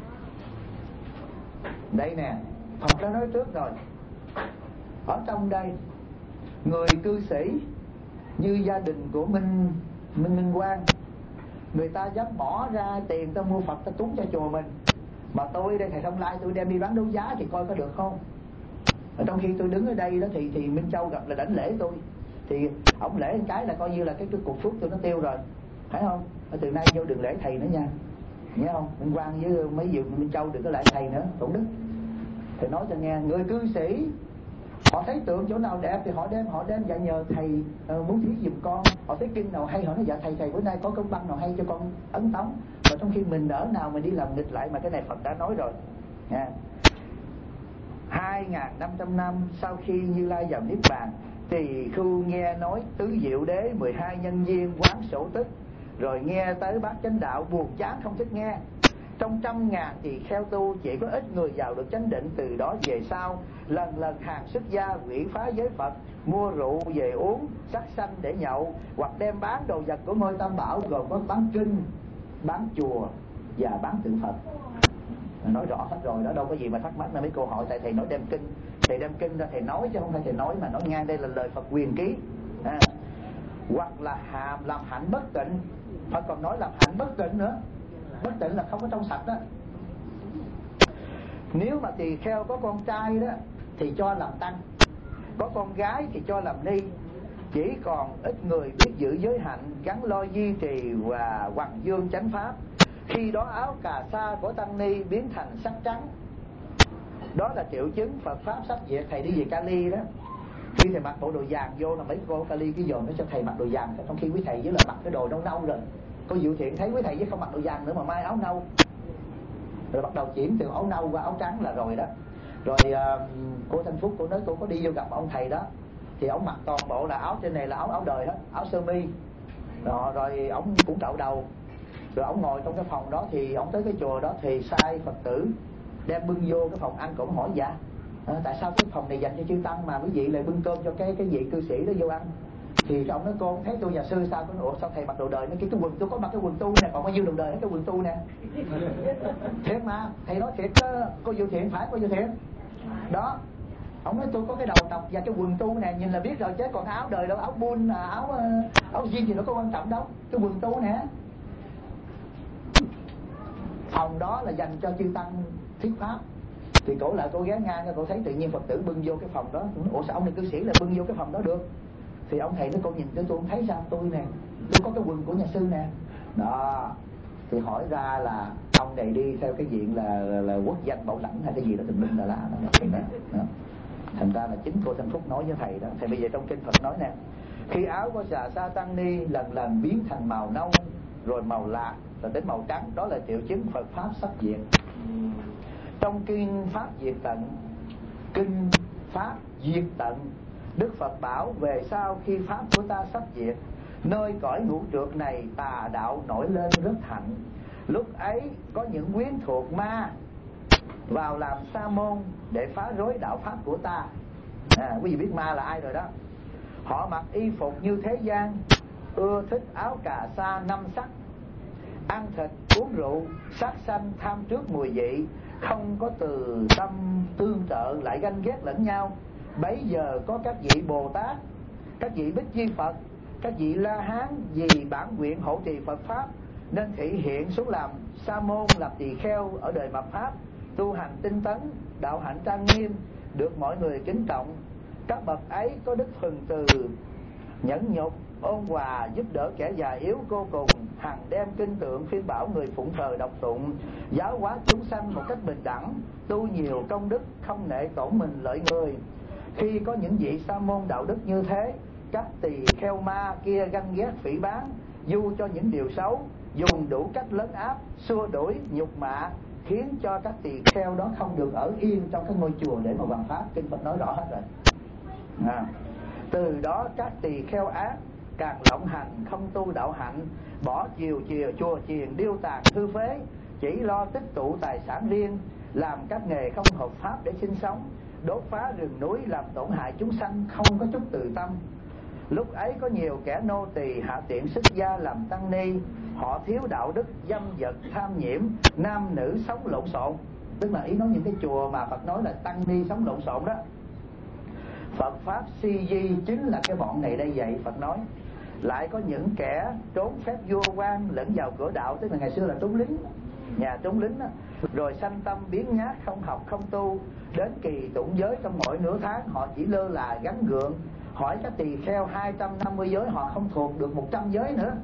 Đây nè, Phật đã nói trước rồi. Ở trong đây, người cư sĩ như gia đình của Minh Minh Minh Quang, người ta dám bỏ ra tiền ta mua Phật ta cúng cho chùa mình, mà tôi đây thầy Thông Lai tôi đem đi bán đấu giá thì coi có được không? Ở trong khi tôi đứng ở đây đó thì thì Minh Châu gặp là đảnh lễ tôi, thì ổng lễ một cái là coi như là cái, cái cục phước tôi nó tiêu rồi, phải không? Từ nay vô đừng lễ thầy nữa nha, nhớ không? Minh Quang với mấy vị Minh Châu đừng có lại thầy nữa, tổ đức. Thầy nói cho nghe, người cư sĩ họ thấy tượng chỗ nào đẹp thì họ đem họ đem dạ nhờ thầy uh, bố thí giùm con. Họ thấy kinh nào hay họ nói dạ thầy thầy bữa nay có công văn nào hay cho con ấn tống. Mà trong khi mình đỡ nào mình đi làm nghịch lại, mà cái này Phật đã nói rồi nha. Hai ngàn năm trăm năm sau khi Như Lai vào Niết Bàn, thì khu nghe nói tứ diệu đế, mười hai nhân viên, quán sổ tức, rồi nghe tới bát chánh đạo buồn chán không thích nghe. Trong trăm ngàn thì kheo tu chỉ có ít người vào được chánh định. Từ đó về sau lần lần hàng xuất gia, quỷ phá giới Phật, mua rượu về uống, sát sanh để nhậu, hoặc đem bán đồ vật của ngôi Tam Bảo, gồm có bán kinh, bán chùa và bán tượng Phật. Nói rõ hết rồi đó, đâu có gì mà thắc mắc. Là mấy câu hỏi tại thầy nói đem kinh, thầy đem kinh ra thầy nói chứ không phải thầy nói mà nói ngang. Đây là lời Phật quyền ký à. Hoặc là hàm làm hạnh bất tịnh. Phật còn nói làm hạnh bất tịnh nữa. Bất tịnh là không có trong sạch đó. Nếu mà tỳ kheo có con trai đó thì cho làm tăng, có con gái thì cho làm ni. Chỉ còn ít người biết giữ giới hạnh, gắn lo duy trì và hoằng dương chánh pháp. Khi đó áo cà sa của tăng ni biến thành sắc trắng. Đó là triệu chứng Phật pháp sắp diệt. Thầy đi về Cali đó, khi thầy mặc bộ đồ vàng vô là mấy cô Cali cái dồn nó cho thầy mặc đồ vàng, trong khi quý thầy với là mặc cái đồ nâu nâu rồi. Cô Diệu Thiện thấy quý thầy với không mặc đồ vàng nữa mà mai áo nâu, rồi bắt đầu chuyển từ áo nâu qua áo trắng là rồi đó. Rồi uh, cô Thanh Phúc cô nói cô có đi vô gặp ông thầy đó, thì ông mặc toàn bộ là áo trên này là áo áo đời hết, áo sơ mi. Rồi, rồi ông cũng cạo đầu. Rồi ông ngồi trong cái phòng đó, thì ông tới cái chùa đó thì sai Phật tử đem bưng vô cái phòng ăn. Cũng hỏi dạ à, tại sao cái phòng này dành cho chư tăng mà quý vị lại bưng cơm cho cái cái vị cư sĩ đó vô ăn? Thì ông nói cô thấy tôi nhà sư sao? Có ủa sao thầy mặc đồ đời? Nó cái cái quần tôi có mặc cái quần tu nè, còn bao nhiêu đồ đời hết cái quần tu nè. Thiệt mà thầy nói thiệt đó, cô Diệu Thiện phải cô Diệu Thiện đó. Ông nói tôi có cái đầu tóc và cái quần tu nè, nhìn là biết rồi chứ còn áo đời đâu, áo buôn áo áo jean gì nó có quan trọng đâu, cái quần tu nè. Phòng đó là dành cho chư tăng thuyết pháp. Thì cổ lại cổ ghé ngang, cổ thấy tự nhiên Phật tử bưng vô cái phòng đó. Ủa sao ông này cư sĩ là bưng vô cái phòng đó được? Thì ông thầy nói cô nhìn cho tôi không thấy sao? Tôi nè, tôi có cái quần của nhà sư nè. Đó, thì hỏi ra là ông này đi theo cái diện là là, là quốc danh bảo lãnh hay cái gì đó tùm lum là lá đó, đó. đó. Thành ra là chính cô Thanh Phúc nói với thầy đó. Thầy bây giờ trong kinh Phật nói nè, khi áo của xà sa tăng ni lần lần biến thành màu nâu, rồi màu lạc, rồi đến màu trắng, đó là triệu chứng Phật pháp sắp diệt. Trong kinh Pháp Diệt Tận, kinh Pháp Diệt Tận, Đức Phật bảo về sau khi pháp của ta sắp diệt, nơi cõi ngũ trược này tà đạo nổi lên rất thạnh. Lúc ấy có những quyến thuộc ma vào làm sa môn để phá rối đạo pháp của ta. À, quý vị biết ma là ai rồi đó. Họ mặc y phục như thế gian, ưa thích áo cà sa năm sắc, ăn thịt uống rượu, sát sanh tham trước mùi vị, không có từ tâm tương trợ, lại ganh ghét lẫn nhau. Bấy giờ có các vị Bồ Tát, các vị Bích Chi Phật, các vị La Hán vì bản nguyện hộ trì Phật pháp nên thị hiện xuống làm sa môn, làm tỳ kheo ở đời mạt pháp, tu hành tinh tấn, đạo hạnh trang nghiêm, được mọi người kính trọng. Các bậc ấy có đức thuần từ, nhẫn nhục, ôn hòa, giúp đỡ kẻ già yếu cô cùng, hằng đem kinh tượng khuyên bảo người phụng thờ đọc tụng, giáo hóa chúng sanh một cách bình đẳng, tu nhiều công đức, không nể tổn mình lợi người. Khi có những vị sa môn đạo đức như thế, các tỳ kheo ma kia ganh ghét phỉ báng, du cho những điều xấu, dùng đủ cách lấn áp, xua đuổi, nhục mạ, khiến cho các tỳ kheo đó không được ở yên trong cái ngôi chùa để mà hoằng pháp. Kinh Phật nói rõ hết rồi à. Từ đó các tỳ kheo ác càng lộng hành, không tu đạo hạnh, bỏ chiều chiều chùa chiền, điêu tàn hư phế, chỉ lo tích tụ tài sản riêng, làm các nghề không hợp pháp để sinh sống, đốt phá rừng núi làm tổn hại chúng sanh, không có chút từ tâm. Lúc ấy có nhiều kẻ nô tỳ hạ tiện xuất gia làm tăng ni, họ thiếu đạo đức, dâm vật, tham nhiễm, nam nữ sống lộn xộn. Tức là ý nói những cái chùa mà Phật nói là tăng ni sống lộn xộn đó. Phật pháp si di chính là cái bọn này đây vậy. Phật nói lại có những kẻ trốn phép vua quan lẫn vào cửa đạo, tức là ngày xưa là trốn lính, nhà trốn lính đó. Rồi sanh tâm biến nhát, không học không tu, đến kỳ tụng giới trong mỗi nửa tháng họ chỉ lơ là gắn gượng. Hỏi các tỳ kheo hai trăm năm mươi giới họ không thuộc được một trăm giới nữa,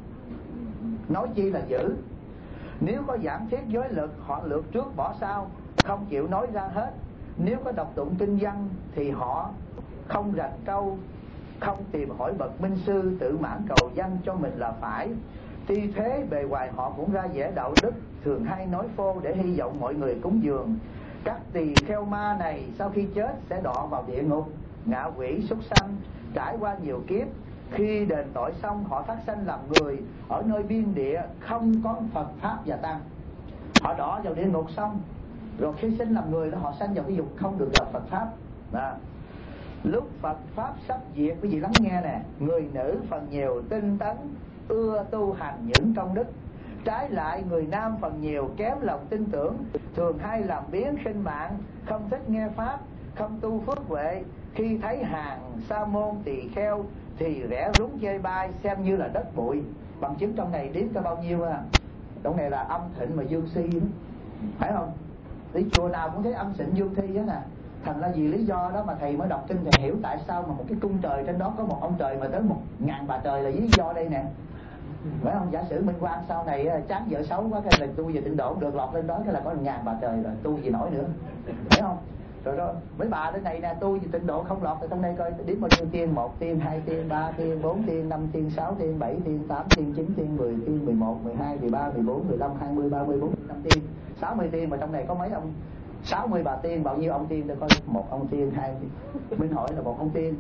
nói chi là giữ. Nếu có giảng thiết giới lực họ lượt trước bỏ sau, không chịu nói ra hết. Nếu có đọc tụng kinh văn thì họ không rành câu, không tìm hỏi bậc minh sư, tự mãn cầu danh cho mình là phải. Tuy thế bề ngoài họ cũng ra vẻ đạo đức, thường hay nói phô để hy vọng mọi người cúng dường. Các tỳ kheo ma này sau khi chết sẽ đọa vào địa ngục, ngạ quỷ, súc sanh, trải qua nhiều kiếp. Khi đền tội xong họ thác sanh làm người ở nơi biên địa không có Phật pháp và tăng. Họ đọa vào địa ngục xong rồi khi sinh làm người đó họ sanh vào cái dục không được gặp Phật pháp. Đó. Lúc Phật pháp sắp diệt, quý vị lắng nghe nè, người nữ phần nhiều tinh tấn ưa tu hành những công đức, trái lại người nam phần nhiều kém lòng tin tưởng, thường hay làm biếng khinh mạng, không thích nghe pháp, không tu phước huệ. Khi thấy hàng sa môn tỳ kheo thì rẽ rúng chê bai, xem như là đất bụi. Bằng chứng trong này đếm cho bao nhiêu à? Trong này là âm thịnh mà dương si đó, phải không? Đi chùa nào cũng thấy âm thịnh dương thi đó nè. Thành ra vì lý do đó mà thầy mới đọc kinh, thầy hiểu tại sao mà một cái cung trời trên đó có một ông trời mà tới một ngàn bà trời là lý do đây nè, phải không? Giả sử Minh Quang sau này chán vợ xấu quá cái là tu về tịnh độ được lọt lên đó cái là có một ngàn bà trời rồi, tu gì nổi nữa, phải không? Rồi đó mấy bà đến này nè, tu về tịnh độ không lọt thì trong đây coi đến bao nhiêu tiên, một tiên, hai tiên, ba tiên, bốn tiên, năm tiên, sáu tiên, bảy tiên, tám tiên, chín tiên, mười tiên, mười một, mười hai, mười ba, mười bốn, mười lăm, hai mươi, ba mươi, bốn mươi, năm tiên, sáu mươi tiên, mà trong này có mấy ông sáu mươi bà tiên, bao nhiêu ông tiên để coi, một ông tiên, hai Minh Hội là một ông tiên,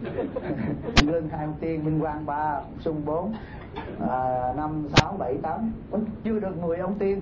Lương hai ông tiên, Minh Quang ba, Xuân bốn, à, năm, sáu, bảy, tám, chưa được mười ông tiên.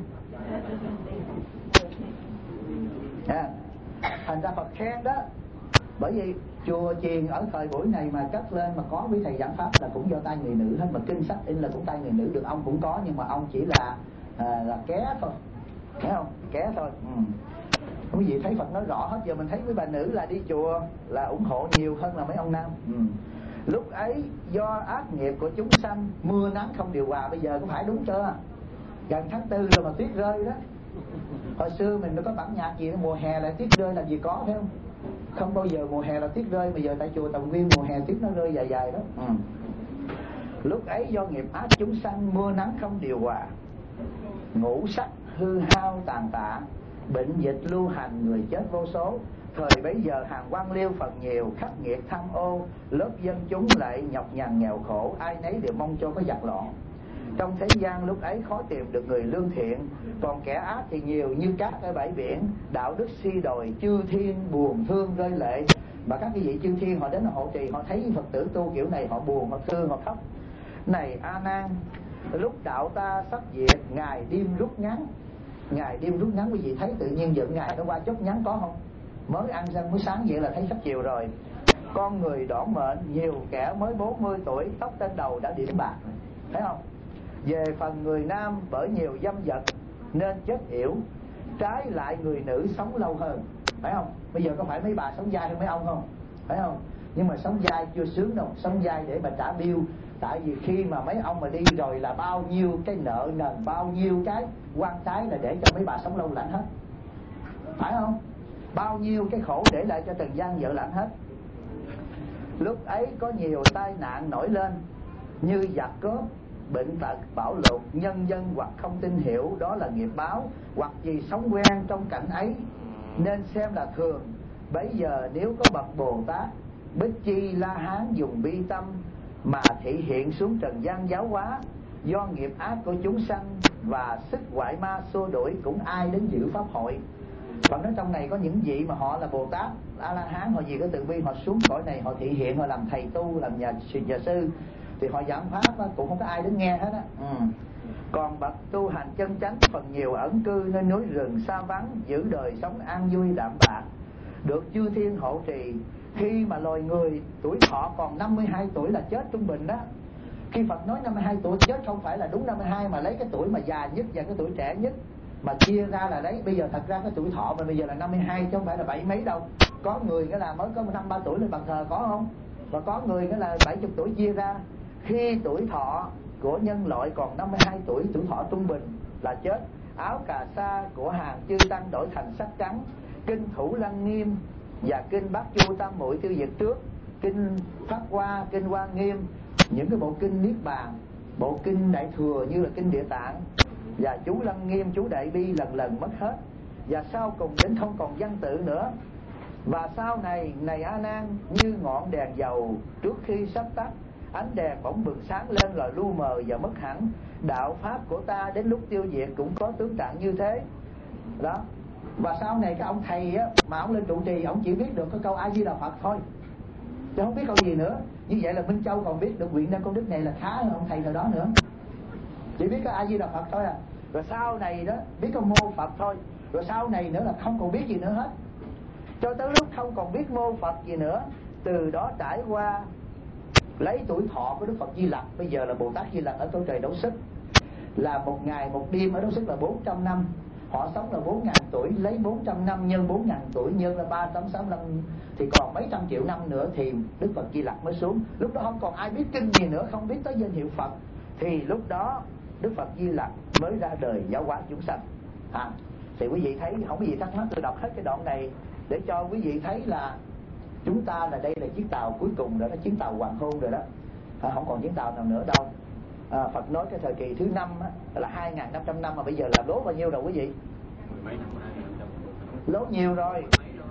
À, thành ra Phật khen đó. Bởi vì chùa chiền ở thời buổi này mà cất lên mà có quý thầy giảng pháp là cũng do tay người nữ hết, mà kinh sách in là cũng tay người nữ, được ông cũng có, nhưng mà ông chỉ là à, là ké thôi, thấy không? Ké thôi. Ừ. Quý vị thấy Phật nói rõ hết. Giờ mình thấy mấy bà nữ là đi chùa là ủng hộ nhiều hơn là mấy ông nam. Ừ. Lúc ấy do ác nghiệp của chúng sanh, mưa nắng không điều hòa. Bây giờ có phải đúng chưa? Gần tháng tư rồi mà tuyết rơi đó. Hồi xưa mình đâu có bản nhạc gì đó, mùa hè lại tuyết rơi làm gì có, phải không? Không bao giờ mùa hè là tuyết rơi. Bây giờ tại chùa Tòng Nguyên mùa hè tuyết nó rơi dài dài đó. Ừ. Lúc ấy do nghiệp ác chúng sanh, mưa nắng không điều hòa, ngũ sắc hư hao tàn tạ, bệnh dịch lưu hành, người chết vô số. Thời bấy giờ hàng quan liêu phần nhiều, khắc nghiệt tham ô, lớp dân chúng lại nhọc nhằn nghèo khổ, ai nấy đều mong cho có giặc lọn. Trong thế gian lúc ấy khó tìm được người lương thiện, còn kẻ ác thì nhiều như cát ở bãi biển. Đạo đức suy đồi, chư thiên buồn thương rơi lệ. Mà các cái vị chư thiên họ đến hộ trì, họ thấy Phật tử tu kiểu này họ buồn, họ thương, họ khóc. Này A Nan, lúc đạo ta sắp diệt, ngày đêm rút ngắn. Ngày đêm rút ngắn, quý vị thấy tự nhiên dựng ngày nó qua chốc ngắn có không? Mới ăn răng mới sáng vậy là thấy sắp chiều rồi. Con người đỏ mệnh, nhiều kẻ mới bốn mươi tuổi, tóc trên đầu đã điểm bạc, thấy không? Về phần người nam bởi nhiều dâm vật nên chết yểu, trái lại người nữ sống lâu hơn, phải không? Bây giờ có phải mấy bà sống dai hơn mấy ông không? Phải không? Nhưng mà sống dai chưa sướng đâu, sống dai để mà trả bill. Tại vì khi mà mấy ông mà đi rồi là bao nhiêu cái nợ nần, bao nhiêu cái quan trái là để cho mấy bà sống lâu lãnh hết, phải không? Bao nhiêu cái khổ để lại cho từng gian vợ lãnh hết. Lúc ấy có nhiều tai nạn nổi lên như giặc cướp, bệnh tật, bão lụt, nhân dân hoặc không tin hiểu đó là nghiệp báo, hoặc vì sống quen trong cảnh ấy nên xem là thường. Bấy giờ nếu có bậc Bồ Tát Bích Chi La Hán dùng bi tâm mà thị hiện xuống trần gian giáo hóa, do nghiệp ác của chúng sanh và sức hoại ma xua đuổi, cũng ai đến dự pháp hội. Còn nói trong này có những vị mà họ là Bồ Tát A La Hán, họ vì cái từ bi họ xuống cõi này, họ thị hiện, họ làm thầy tu, làm nhà, nhà sư, thì họ giảng pháp cũng không có ai đến nghe hết á. Ừ. Còn bậc tu hành chân chánh phần nhiều ẩn cư nơi núi rừng xa vắng, giữ đời sống an vui đạm bạc, được chư thiên hộ trì. Khi mà loài người tuổi thọ còn năm mươi hai tuổi là chết trung bình đó. Khi Phật nói năm mươi hai tuổi chết không phải là đúng năm mươi hai, mà lấy cái tuổi mà già nhất và cái tuổi trẻ nhất mà chia ra là đấy. Bây giờ thật ra cái tuổi thọ mình bây giờ là năm mươi hai chứ không phải là bảy mấy đâu. Có người cái là mới có năm ba tuổi lên bàn thờ có không? Và có người cái là bảy mươi tuổi chia ra. Khi tuổi thọ của nhân loại còn năm mươi hai tuổi, tuổi thọ trung bình là chết. Áo cà sa của hàng chư tăng đổi thành sắc trắng. Kinh Thủ Lăng Nghiêm và kinh Bát Chu Tam Muội tiêu diệt trước, kinh Pháp Hoa, kinh Hoa Nghiêm, những cái bộ kinh Niết Bàn, bộ kinh Đại Thừa như là kinh Địa Tạng và chú Lăng Nghiêm, chú Đại Bi lần lần mất hết. Và sau cùng đến không còn văn tự nữa. Và sau này, này A Nan, như ngọn đèn dầu trước khi sắp tắt, ánh đèn bỗng bừng sáng lên là lu mờ và mất hẳn. Đạo pháp của ta đến lúc tiêu diệt cũng có tướng trạng như thế đó. Và sau này cái ông thầy á, mà ông lên trụ trì, ông chỉ biết được cái câu A Di Đà Phật thôi, chứ không biết câu gì nữa. Như vậy là Minh Châu còn biết được nguyện năng công đức này là khá hơn ông thầy nào đó nữa, chỉ biết cái A Di Đà Phật thôi à. Rồi sau này đó biết cái mô Phật thôi. Rồi sau này nữa là không còn biết gì nữa hết, cho tới lúc không còn biết mô Phật gì nữa. Từ đó trải qua lấy tuổi thọ của Đức Phật Di Lặc, bây giờ là Bồ Tát Di Lặc ở cõi trời Đấu Sức, là một ngày một đêm ở Đấu Sức là bốn trăm năm. Họ sống là bốn ngàn tuổi, lấy bốn trăm năm nhân bốn ngàn tuổi nhân là ba trăm sáu mươi lăm, thì còn mấy trăm triệu năm nữa thì Đức Phật Di Lặc mới xuống. Lúc đó không còn ai biết kinh gì nữa, không biết tới danh hiệu Phật, thì lúc đó Đức Phật Di Lặc mới ra đời giáo hóa chúng sanh. À, thì quý vị thấy, không có gì thắc mắc, tôi đọc hết cái đoạn này để cho quý vị thấy là chúng ta là đây là chiếc tàu cuối cùng rồi đó, chuyến tàu hoàng hôn rồi đó, à, không còn chuyến tàu nào nữa đâu. À, Phật nói cái thời kỳ thứ năm á, là hai nghìn năm trăm năm, mà bây giờ là lố bao nhiêu rồi quý vị? Lố nhiều rồi.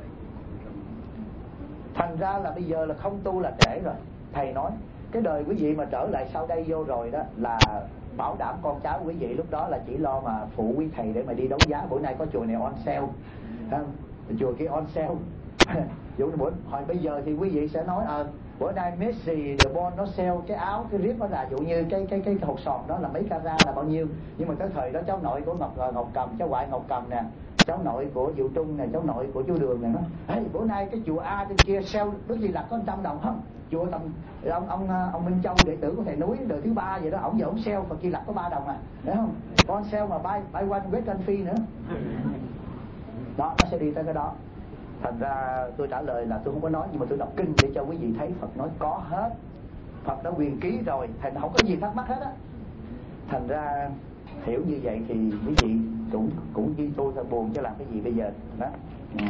Thành ra là bây giờ là không tu là trễ rồi. Thầy nói cái đời quý vị mà trở lại sau đây vô rồi đó, là bảo đảm con cháu quý vị lúc đó là chỉ lo mà phụ quý thầy để mà đi đấu giá. Bữa nay có chùa này on sale, chùa kia on sale. Dụ bữa hồi bây giờ thì quý vị sẽ nói ờ à, bữa nay Messi The Bon nó sale cái áo cái rip đó, là dụ như cái cái cái, cái hột sòn đó là mấy carat là bao nhiêu. Nhưng mà cái thời đó cháu nội của Ngọc Ngọc Cầm, cháu ngoại Ngọc Cầm nè, cháu nội của Diệu Trung nè, cháu nội của chú Đường nè, nói hey, bữa nay cái chùa A trên kia sale Đức Di Lặc có một trăm đồng không? Chùa tầm ông ông ông Minh Châu đệ tử của thầy núi đời thứ ba vậy đó, ổng giờ ổng sale Phật Di Lặc có ba đồng à, thấy không? Con sale mà buy buy one get one free nữa. Đó, nó sẽ đi tới cái đó. Thành ra tôi trả lời là tôi không có nói, nhưng mà tôi đọc kinh để cho quý vị thấy Phật nói có hết. Phật đã quyền ký rồi, thành không có gì thắc mắc hết á. Thành ra hiểu như vậy thì quý vị cũng cũng như tôi thật buồn chứ làm cái gì bây giờ đó. Ừ.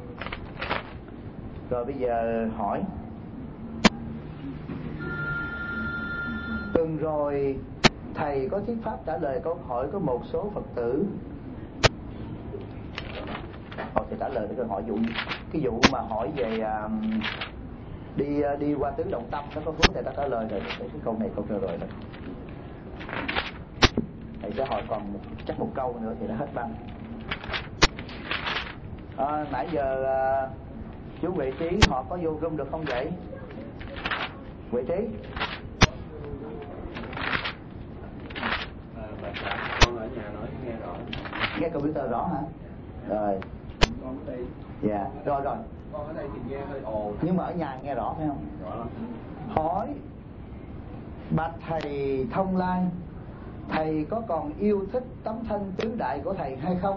Rồi bây giờ hỏi. Tuần rồi thầy có thuyết pháp trả lời câu hỏi của một số Phật tử. Họ sẽ trả lời cái câu hỏi vụ cái vụ mà hỏi về uh, đi uh, đi qua tứ động tâm nó có phước, thầy đã trả lời rồi. Cái câu này câu trả lời rồi. Thầy sẽ hỏi còn một, chắc một câu nữa thì đã hết băng. À, nãy giờ uh, chú Huệ Trí họ có vô room được không vậy? Huệ Trí? À, con ở nhà nói nghe rõ. Nghe computer rõ hả? Rồi. Con ở đây. Dạ, yeah. Rồi rồi. Con ở đây thì nghe hơi ồn. Nhưng mà ở nhà nghe rõ phải không? Rõ lắm. Hỏi bạch thầy Thông Lai, thầy có còn yêu thích tấm thân tứ đại của thầy hay không?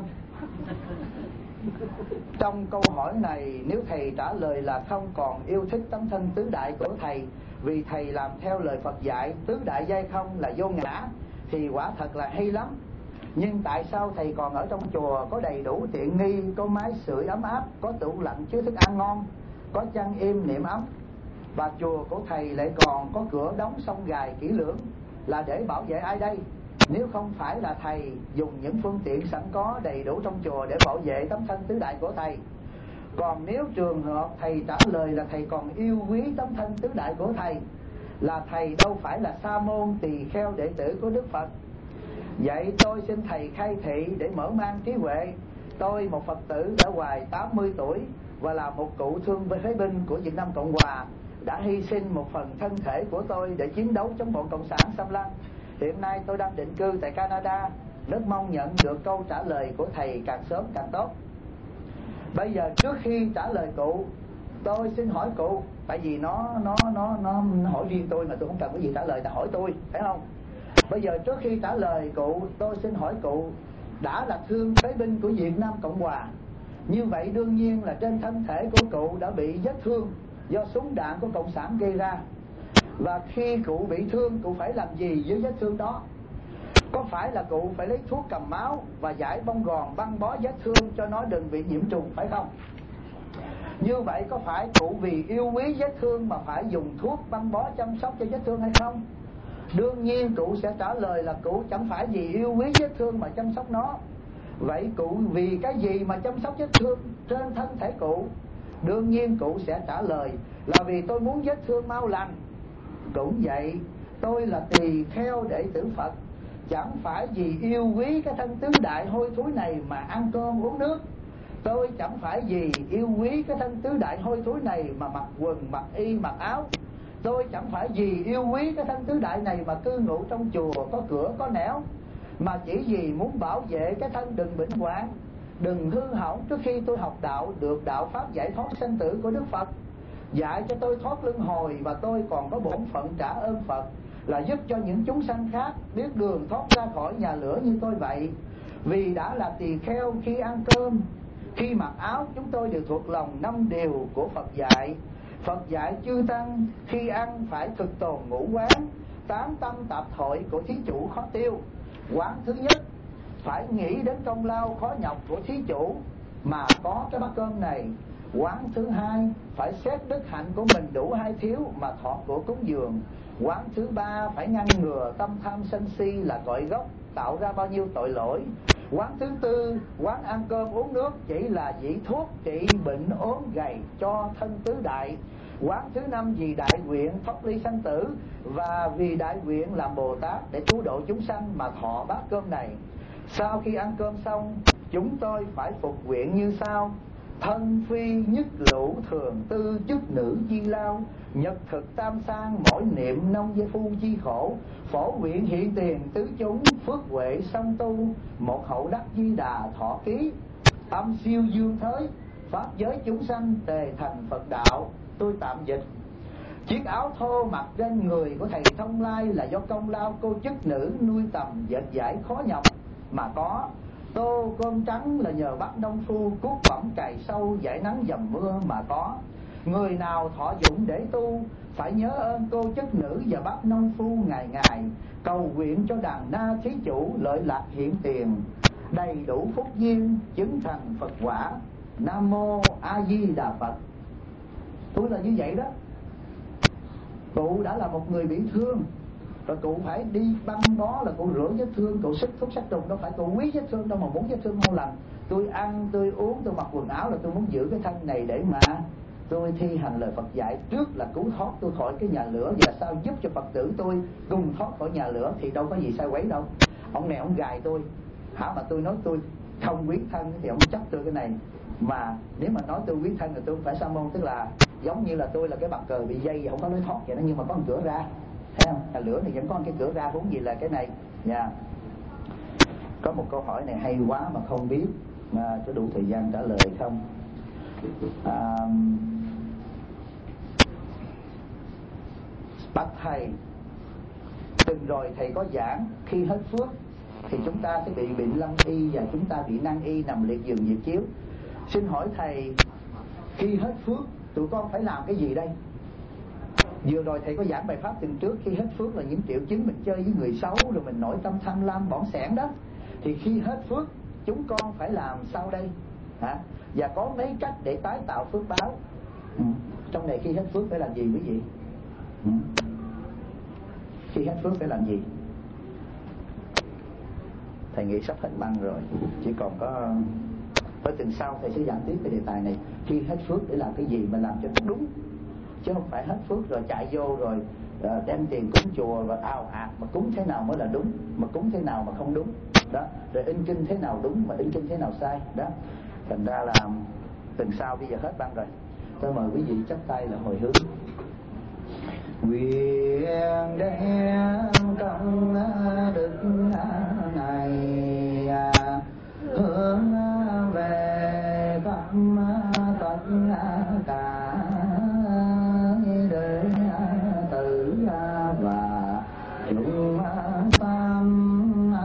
Trong câu hỏi này, nếu thầy trả lời là không còn yêu thích tấm thân tứ đại của thầy, vì thầy làm theo lời Phật dạy tứ đại giai không là vô ngã, thì quả thật là hay lắm. Nhưng tại sao thầy còn ở trong chùa có đầy đủ tiện nghi, có máy sưởi ấm áp, có tủ lạnh chứa thức ăn ngon, có chăn êm niệm ấm, và chùa của thầy lại còn có cửa đóng song gài kỹ lưỡng, là để bảo vệ ai đây? Nếu không phải là thầy dùng những phương tiện sẵn có đầy đủ trong chùa để bảo vệ tấm thân tứ đại của thầy. Còn nếu trường hợp thầy trả lời là thầy còn yêu quý tấm thân tứ đại của thầy, là thầy đâu phải là sa môn tỳ kheo đệ tử của Đức Phật. Vậy tôi xin thầy khai thị để mở mang trí huệ. Tôi một Phật tử đã ngoài tám mươi tuổi và là một cựu thương phế binh của Việt Nam Cộng Hòa, đã hy sinh một phần thân thể của tôi để chiến đấu chống bọn cộng sản xâm lăng. Hiện nay tôi đang định cư tại Canada, rất mong nhận được câu trả lời của thầy càng sớm càng tốt. Bây giờ trước khi trả lời cụ, tôi xin hỏi cụ, tại vì nó nó nó nó hỏi riêng tôi mà tôi không cần cái gì trả lời, ta hỏi tôi, phải không? Bây giờ trước khi trả lời cụ, tôi xin hỏi cụ, đã là thương phế binh của Việt Nam Cộng Hòa, như vậy đương nhiên là trên thân thể của cụ đã bị vết thương do súng đạn của Cộng sản gây ra. Và khi cụ bị thương, cụ phải làm gì với vết thương đó? Có phải là cụ phải lấy thuốc cầm máu và giải bông gòn băng bó vết thương cho nó đừng bị nhiễm trùng, phải không? Như vậy có phải cụ vì yêu quý vết thương mà phải dùng thuốc băng bó chăm sóc cho vết thương hay không? Đương nhiên cụ sẽ trả lời là cụ chẳng phải vì yêu quý vết thương mà chăm sóc nó. Vậy cụ vì cái gì mà chăm sóc vết thương trên thân thể cụ? Đương nhiên cụ sẽ trả lời là vì tôi muốn vết thương mau lành. Cũng vậy, tôi là tỳ kheo đệ tử Phật, chẳng phải vì yêu quý cái thân tứ đại hôi thối này mà ăn cơm uống nước. Tôi chẳng phải vì yêu quý cái thân tứ đại hôi thối này mà mặc quần, mặc y, mặc áo. Tôi chẳng phải vì yêu quý cái thân tứ đại này mà cư ngụ trong chùa có cửa có nẻo, mà chỉ vì muốn bảo vệ cái thân đừng bệnh hoạn, đừng hư hỏng trước khi tôi học đạo, được đạo pháp giải thoát sanh tử của Đức Phật, dạy cho tôi thoát luân hồi. Và tôi còn có bổn phận trả ơn Phật là giúp cho những chúng sanh khác biết đường thoát ra khỏi nhà lửa như tôi vậy. Vì đã là tỳ kheo, khi ăn cơm, khi mặc áo, chúng tôi đều thuộc lòng năm điều của Phật dạy. Phật dạy chư tăng khi ăn phải thực tồn ngũ quán, tám tâm tạp thội của thí chủ khó tiêu. Quán thứ nhất, phải nghĩ đến công lao khó nhọc của thí chủ mà có cái bát cơm này. Quán thứ hai, phải xét đức hạnh của mình đủ hay thiếu mà thọ của cúng dường. Quán thứ ba, phải ngăn ngừa tâm tham sân si là cội gốc tạo ra bao nhiêu tội lỗi. Quán thứ tư, quán ăn cơm uống nước chỉ là vị thuốc trị bệnh ốm gầy cho thân tứ đại. Quán thứ năm, vì đại nguyện thoát ly sanh tử và vì đại nguyện làm Bồ Tát để cứu độ chúng sanh mà thọ bát cơm này. Sau khi ăn cơm xong, chúng tôi phải phục nguyện như sau: thân phi nhất lũ thường tư chức nữ chi lao, nhật thực tam sang mỗi niệm nông gia phu chi khổ, phổ nguyện hiện tiền tứ chúng phước huệ song tu, một hậu đắc di đà thọ ký, âm siêu dương thới pháp giới chúng sanh tề thành Phật đạo. Tôi tạm dịch: chiếc áo thô mặc trên người của thầy Thông Lai là do công lao cô chức nữ nuôi tầm dệt dải khó nhọc mà có. Tô cơm trắng là nhờ bắt nông phu cuốc bẩm cày sâu giải nắng dầm mưa mà có. Người nào thọ dụng để tu phải nhớ ơn cô chức nữ và bắt nông phu ngày ngày, cầu nguyện cho đàn na thí chủ lợi lạc hiện tiền, đầy đủ phúc duyên chứng thành Phật quả. Nam mô A Di Đà Phật. Tôi là như vậy đó. Cụ đã là một người bị thương rồi, cụ phải đi băng bó là cụ rửa vết thương, cụ sức thuốc sát trùng, đâu phải cụ quý vết thương đâu mà muốn vết thương mau lành. Tôi ăn, tôi uống, tôi mặc quần áo là tôi muốn giữ cái thân này để mà tôi thi hành lời Phật dạy. Trước là cứu thoát tôi khỏi cái nhà lửa, và sao giúp cho Phật tử tôi cùng thoát khỏi nhà lửa thì đâu có gì sai quấy đâu. Ông này ông gài tôi hả, mà tôi nói tôi không quý thân thì ông chấp tôi cái này. Mà nếu mà nói tôi quý thân thì tôi phải sa môn, tức là giống như là tôi là cái bàn cờ bị dây không có lối thoát vậy đó, nhưng mà có một cửa ra, thấy không? Nhà lửa thì vẫn có cái cửa ra, huống gì là cái này nha. Yeah. Có một câu hỏi này hay quá mà không biết mà có đủ thời gian trả lời không. À, bạch thầy, từng rồi thầy có giảng khi hết phước thì chúng ta sẽ bị bệnh lâm y và chúng ta bị năng y nằm liệt giường nhiệt chiếu. Xin hỏi thầy, khi hết phước tụi con phải làm cái gì đây? Vừa rồi thầy có giảng bài pháp tuần trước, khi hết phước là những triệu chứng mình chơi với người xấu, rồi mình nổi tâm tham lam bỏng sẻn đó. Thì khi hết phước chúng con phải làm sao đây hả? Và có mấy cách để tái tạo phước báo. Ừ. Trong này khi hết phước phải làm gì quý vị? Ừ. Khi hết phước phải làm gì? Thầy nghĩ sắp hết băng rồi, chỉ còn có ở tuần sau thầy sẽ giảng tiếp về đề tài này. Khi hết phước để làm cái gì mà làm cho đúng, chứ không phải hết phước rồi chạy vô rồi uh, đem tiền cúng chùa và ào ạt mà cúng thế nào mới là đúng, mà cúng thế nào mà không đúng đó, rồi in kinh thế nào đúng mà in kinh thế nào sai đó. Thành ra là tuần sau bây giờ hết băng rồi, tôi mời quý vị chắp tay là hồi hướng. Nguyện đem công đức này hướng về khắp tất cả đệ tử và chúng sanh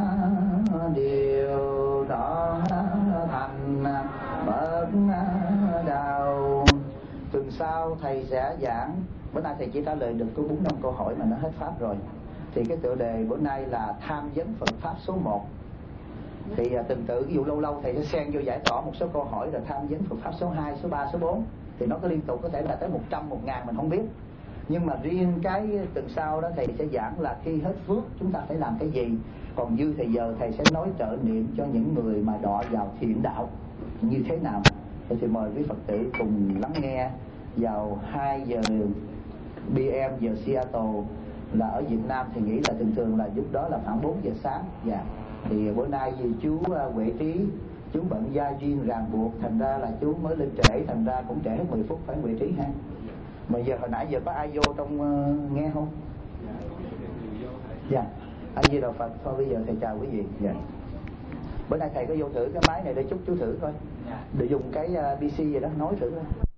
đều trọn thành bậc đạo. Tuần sau thầy sẽ giảng, bữa nay thầy chỉ trả lời được có bốn năm câu hỏi mà nó hết pháp rồi. Thì cái tựa đề bữa nay là tham vấn Phật pháp số một. Thì à, từng tự ví dụ lâu lâu thầy sẽ xen vô giải tỏa một số câu hỏi là tham vấn Phật pháp số hai, số ba, số bốn. Thì nó có liên tục có thể là tới một trăm, một ngàn mình không biết. Nhưng mà riêng cái tuần sau đó thầy sẽ giảng là khi hết phước chúng ta phải làm cái gì. Còn dư thì giờ thầy sẽ nói trợ niệm cho những người mà đọa vào thiện đạo như thế nào. Thì mời quý Phật tử cùng lắng nghe vào hai giờ pê em giờ Seattle, là ở Việt Nam thì nghĩ là thường thường là lúc đó là khoảng bốn giờ sáng. Dạ. Thì bữa nay vì chú Huệ Trí chú bận gia duyên ràng buộc, thành ra là chú mới lên trễ, thành ra cũng trễ hết mười phút phải Huệ Trí ha. Mà giờ hồi nãy giờ có ai vô trong uh, nghe không? Dạ. A Di Đà Phật. Thôi bây giờ thầy chào quý vị. Dạ. Bữa nay thầy có vô thử cái máy này để chúc chú thử coi. Để dùng cái uh, pê xê gì đó nói thử coi.